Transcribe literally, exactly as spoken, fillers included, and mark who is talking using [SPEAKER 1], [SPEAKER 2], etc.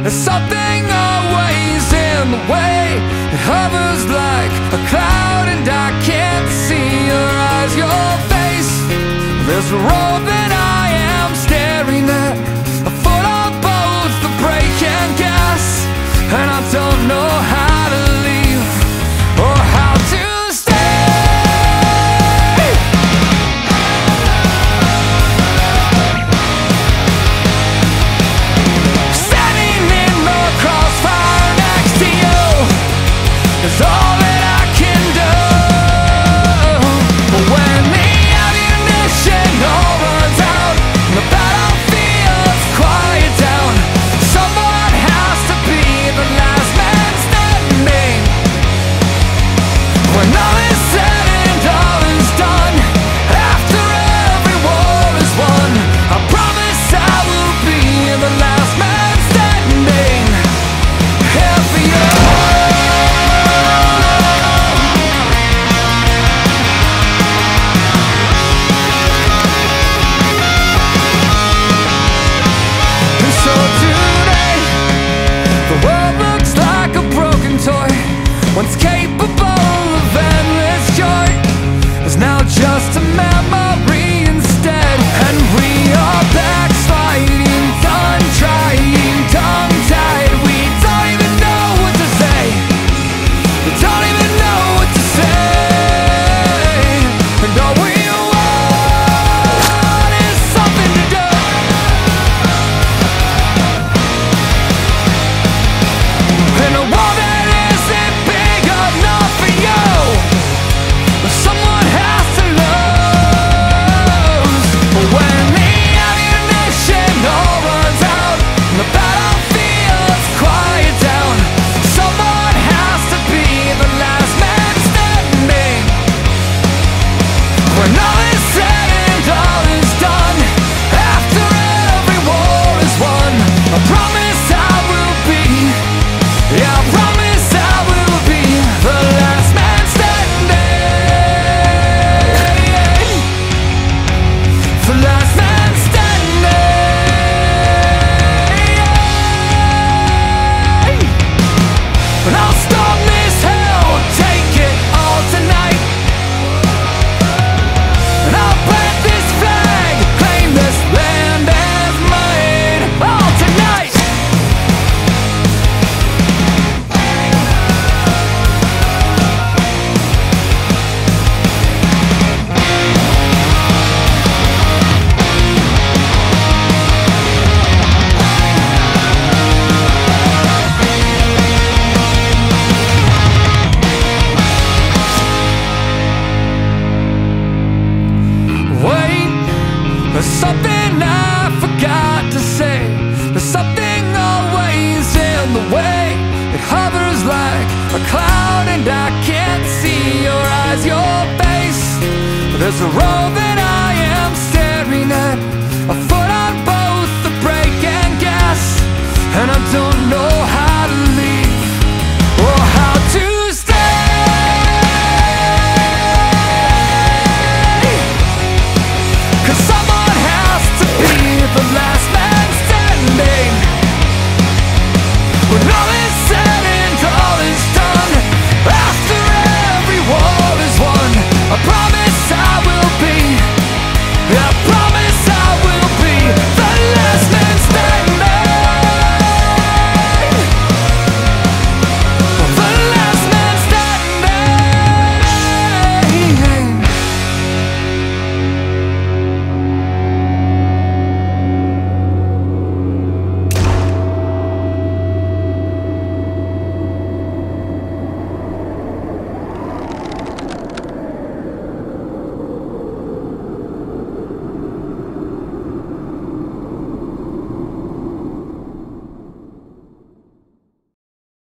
[SPEAKER 1] There's something always in the way. It hovers like a cloud and I can't see your eyes, your face. There's a road that I am staring at, a foot on both the brake and gas, and I don't know how to leave or how to is all that I can do. But when the ammunition all runs out and the battlefield's quiet down, someone has to be the last man standing. When all is said and all is done, after every war is won, I promise I will be the last man standing. Here for you. Once capable of endless joy is now just a memory instead. And we are backsliding, done trying, tongue-tied. We don't even know what to say. We don't even know what to say. And all we want is something to do. And a wall that isn't enough for you, but someone has to lose. But when the ammunition all runs out and the battlefield's quiet down, someone has to be the last man standing. When all is said and all is done, after every war is won, I promise I will be, yeah, I promise I will be the last man standing. The last man standing. And I'll storm this hell, take it all tonight. And I'll plant this flag, claim this land as mine, all tonight. There's something I forgot to say. There's something always in the way. It hovers like a cloud and I can't see your eyes, your face. There's a road that